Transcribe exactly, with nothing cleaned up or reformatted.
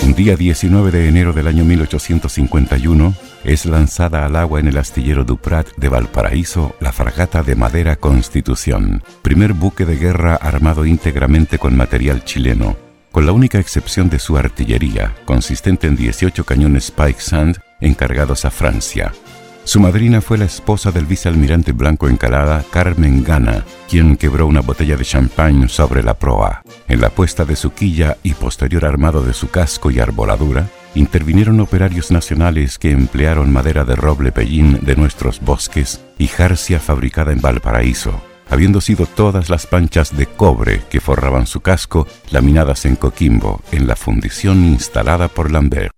Un día diecinueve de enero del año mil ochocientos cincuenta y uno es lanzada al agua en el astillero Duprat de Valparaíso la fragata de madera Constitución, primer buque de guerra armado íntegramente con material chileno, con la única excepción de su artillería, consistente en dieciocho cañones Pike Sand encargados a Francia. Su madrina fue la esposa del vicealmirante Blanco Encalada, Carmen Gana, quien quebró una botella de champán sobre la proa. En la puesta de su quilla y posterior armado de su casco y arboladura, intervinieron operarios nacionales que emplearon madera de roble pellín de nuestros bosques y jarcia fabricada en Valparaíso, habiendo sido todas las panchas de cobre que forraban su casco laminadas en Coquimbo, en la fundición instalada por Lambert.